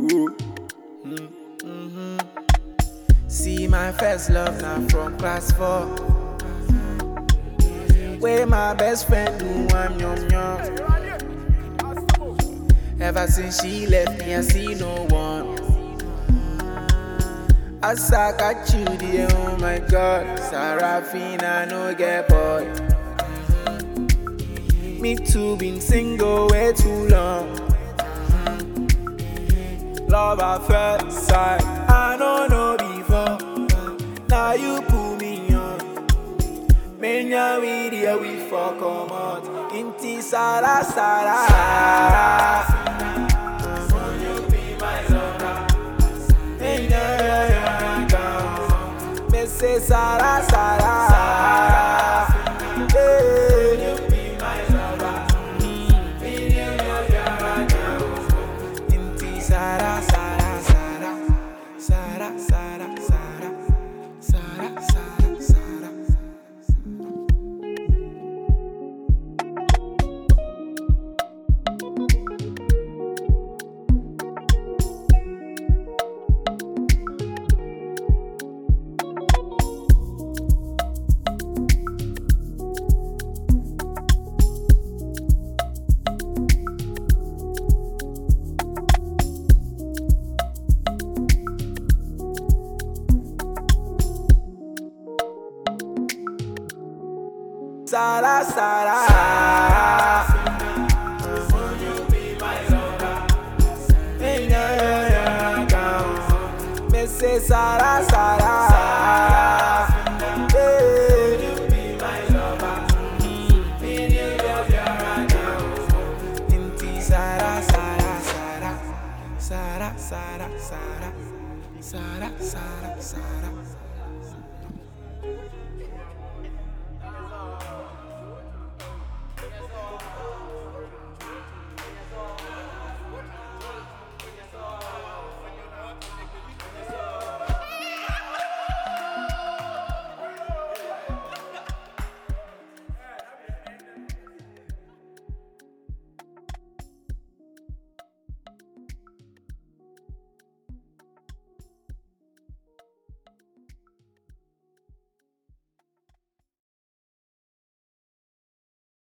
See my first love now from class 4. Where my best friend do I'm young. Ever since she left me, I see no one. As I got you there, oh my God, Sarafina no get boy. Me too been single way too long. Love at first sight, I don't know before. Now you pull me on. Menya we there we fuck come out. Inti Sara Sara. You be my lover. Menya me say Sara Sara. You be my lover. Inti Sara Sara Sara. Sara Sara Sara. Sara Sara Sara. Sara Sara. You be my lover. Me say Sara Sara. You be my lover. Inti Sara Sara Sara. Sara Sara Sara. Sara Sara Sara.